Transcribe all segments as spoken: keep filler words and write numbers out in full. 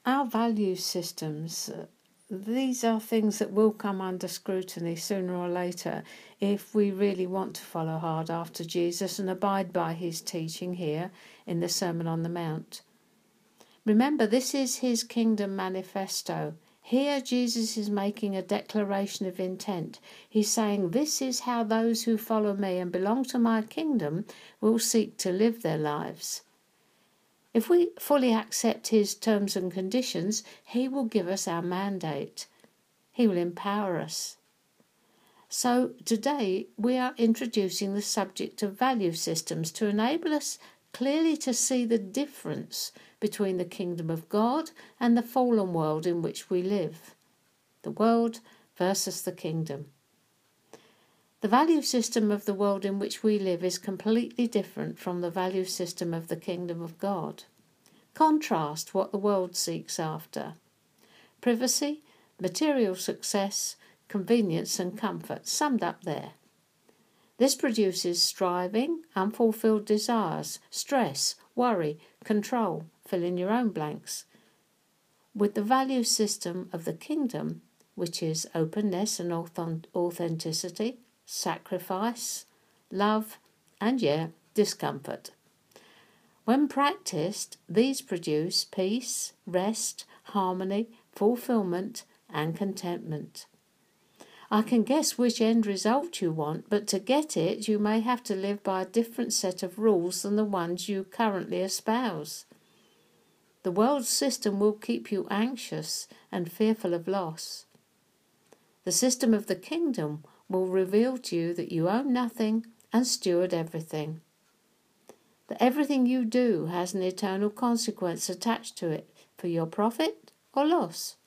our value systems, uh, these are things that will come under scrutiny sooner or later if we really want to follow hard after Jesus and abide by his teaching here in the Sermon on the Mount. Remember, this is his kingdom manifesto. Here Jesus is making a declaration of intent. He's saying, this is how those who follow me and belong to my kingdom will seek to live their lives. If we fully accept his terms and conditions, he will give us our mandate. He will empower us. So today we are introducing the subject of value systems to enable us clearly to see the difference between the kingdom of God and the fallen world in which we live. The world versus the kingdom. The value system of the world in which we live is completely different from the value system of the kingdom of God. Contrast what the world seeks after. Privacy, material success, convenience and comfort, summed up there. This produces striving, unfulfilled desires, stress, worry, control, fill in your own blanks. With the value system of the kingdom, which is openness and authenticity, sacrifice, love, and yeah, discomfort. When practiced, these produce peace, rest, harmony, fulfillment, and contentment. I can guess which end result you want, but to get it, you may have to live by a different set of rules than the ones you currently espouse. The world's system will keep you anxious and fearful of loss. The system of the kingdom will reveal to you that you own nothing and steward everything. That everything you do has an eternal consequence attached to it for your profit or loss.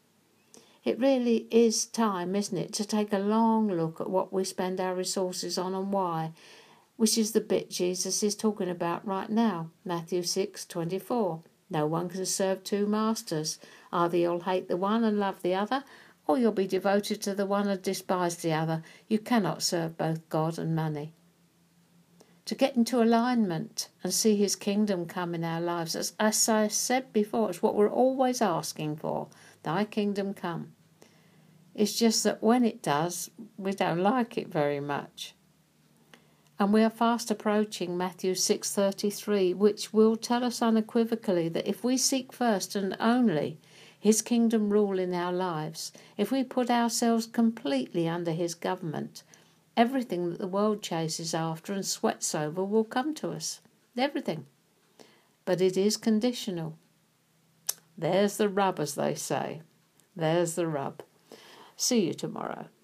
It really is time, isn't it, to take a long look at what we spend our resources on and why, which is the bit Jesus is talking about right now, Matthew six twenty-four. No one can serve two masters. Either you'll hate the one and love the other, or you'll be devoted to the one and despise the other. You cannot serve both God and money. To get into alignment and see his kingdom come in our lives, as, as I said before, it's what we're always asking for. Thy kingdom come. It's just that when it does, we don't like it very much. And we are fast approaching Matthew six thirty-three, which will tell us unequivocally that if we seek first and only his kingdom rule in our lives, if we put ourselves completely under his government, everything that the world chases after and sweats over will come to us. Everything. But it is conditional. There's the rub, as they say. There's the rub. See you tomorrow.